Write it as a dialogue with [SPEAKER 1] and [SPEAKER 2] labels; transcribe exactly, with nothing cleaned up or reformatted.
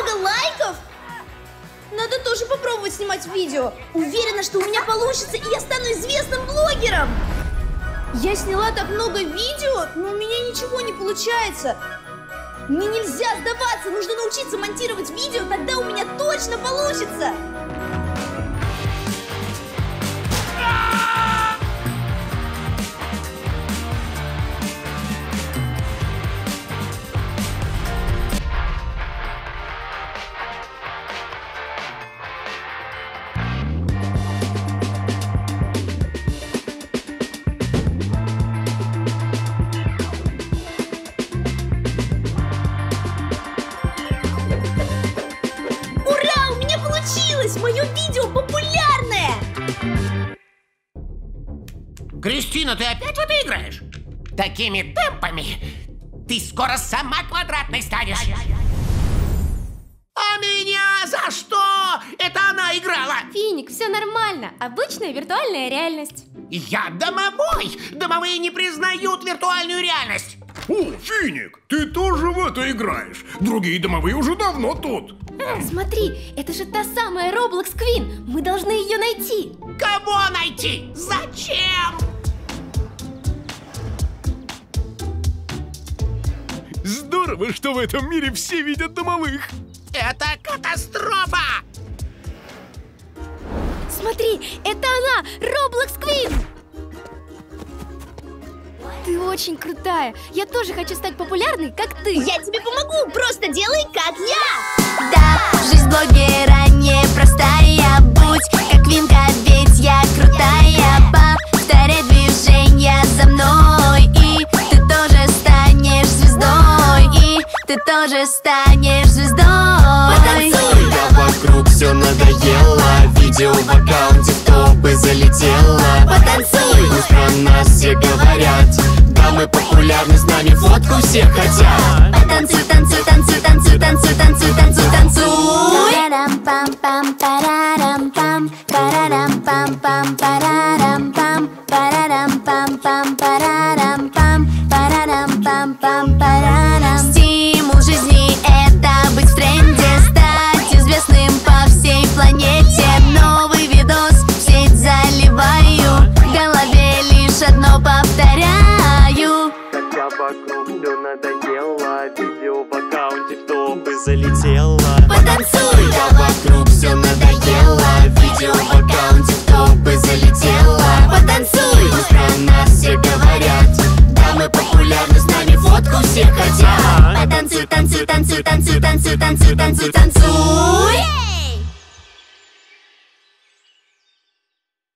[SPEAKER 1] много лайков! Надо тоже попробовать снимать видео. Уверена, что у меня получится, и я стану известным блогером. Я сняла так много видео, но у меня ничего не получается. Мне нельзя сдаваться, нужно научиться монтировать видео, тогда у меня точно получится. Мое видео популярное!
[SPEAKER 2] Кристина, ты опять в это играешь? Такими темпами ты скоро сама квадратной станешь. А меня за что? Это она играла!
[SPEAKER 3] Финик, все нормально. Обычная виртуальная реальность.
[SPEAKER 2] Я домовой! Домовые не признают виртуальную реальность.
[SPEAKER 4] О, Финик, ты тоже в это играешь? Другие домовые уже давно тут.
[SPEAKER 3] Смотри, это же та самая Roblox Queen. Мы должны ее найти.
[SPEAKER 2] Кого найти? Зачем?
[SPEAKER 4] Здорово, что в этом мире все видят домовых.
[SPEAKER 2] Это катастрофа!
[SPEAKER 3] Смотри, это она, Roblox Queen. Ты очень крутая. Я тоже хочу стать популярной, как ты.
[SPEAKER 1] Я тебе помогу, просто делай, как я.
[SPEAKER 5] Да, жизнь блогера непростая. Будь как Винка, ведь я крутая. Повторяй движения за мной, и ты тоже станешь звездой. И ты тоже станешь звездой.
[SPEAKER 1] Потанцуй!
[SPEAKER 6] Я вокруг все надоело. Видео в аккаунте в топы залетело.
[SPEAKER 1] Потанцуй!
[SPEAKER 6] Пусть про нас все говорят. Да, мы популярны, с нами фотку все хотят.
[SPEAKER 5] Потанцуй, танцуй, танцуй, танцуй, танцуй, танцуй, танцуй, танцуй. Парарам-пам-пам, парарам-пам, парарам-пам-пам, парарам-пам, парарам-пам-пам, парарам-пам, парарам-пам-пам, парарам. Стимул жизни — это быть в тренде, стать известным по всей планете. Новый видос в сеть заливаю, в голове лишь одно повторяю.
[SPEAKER 6] Хотя вокруг все надоело. Видео в аккаунте в топы залетело.
[SPEAKER 1] Потанцуй!
[SPEAKER 6] Я вокруг все надоело. Видео в аккаунте в топы залетело.
[SPEAKER 1] Потанцуй!
[SPEAKER 6] Пусть про нас все говорят. Да, мы популярны, с нами фотку все хотят.
[SPEAKER 5] Потанцуй, танцуй, танцуй, танцуй, танцуй, танцуй, танцуй, танцуй.